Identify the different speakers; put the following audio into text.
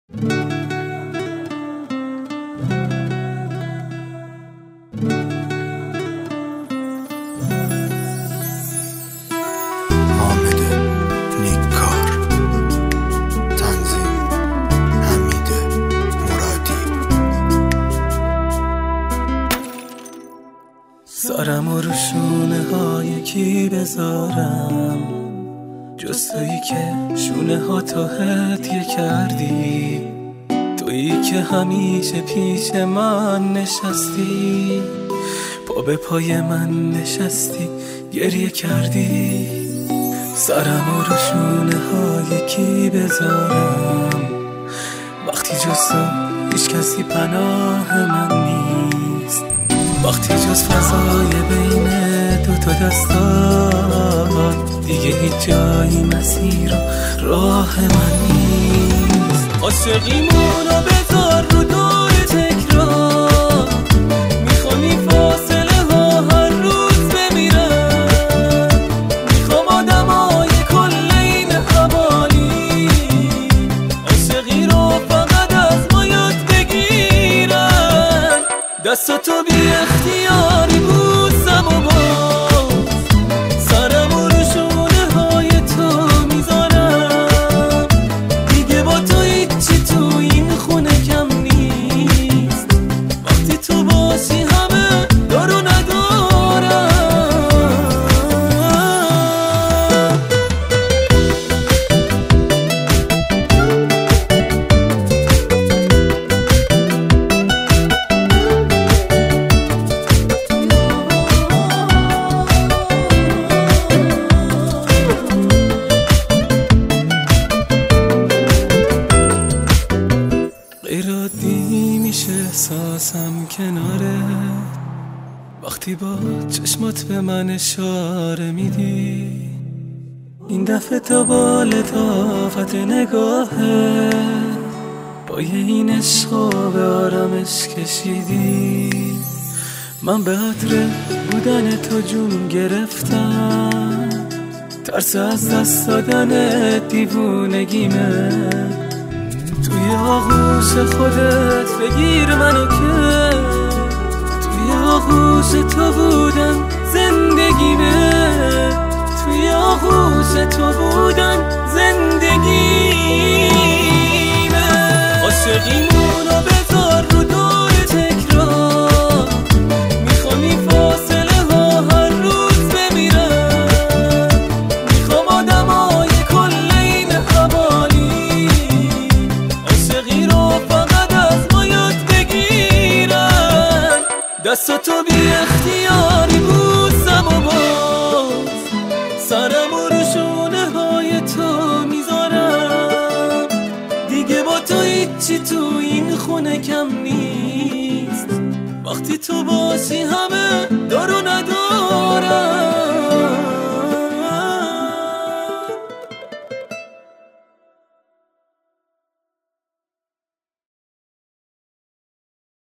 Speaker 1: سرم و روشونه های کی بذارم جز تویی که شونه ها تو هدیه کردی، تویی که همیشه پیش من نشستی، پا به پای من نشستی گریه کردی. سرم و روشونه های کی بذارم وقتی جز تو هیچ کسی پناه من نیست، وقتی جز فضای بین دوتا دستات دیگه هیچ جایی مسیر و راه من نیست. عاشقیمونو بذار رو دور تکرار، میخوانی فاصله ها هر روز بمیرن، میخوام آدمای کل این حوالی عاشقی رو فقط از ما یاد بگیرن. دستاتو بی اختیاری بوسم و باز سرم و روشونه های تو میذارم، دیگه با تو هیچی تو این خونه کم نیست، وقتی تو باشی همه دارو ندارم. غیرعادی میشه احساسم کناره وقتی با چشمات به من اشاره میدی، این دفعه تا با لطافت نگاهه پای این عشقو به آرامش کشیدی. من به عطر بودن تو جون گرفتم، ترس از دست دادن دیوونگیمه، توی آغوش خودت بگیر منو که توی آغوش تو بودن زندگیمه، توی آغوش تو بودن زندگیمه. عاشقیمونو بذار رو دور تکرار، میخوانی فاصله ها هر روز بمیرن، میخوام آدمای کل این حوالی عاشقی رو فقط از ما یاد بگیرن. دستاتو بی اختیاری بوسم و باز سرم و روشونه های تو میذارم، دیگه با تو هیچی تو این خونه کم نیست، وقتی تو باشی همه دارو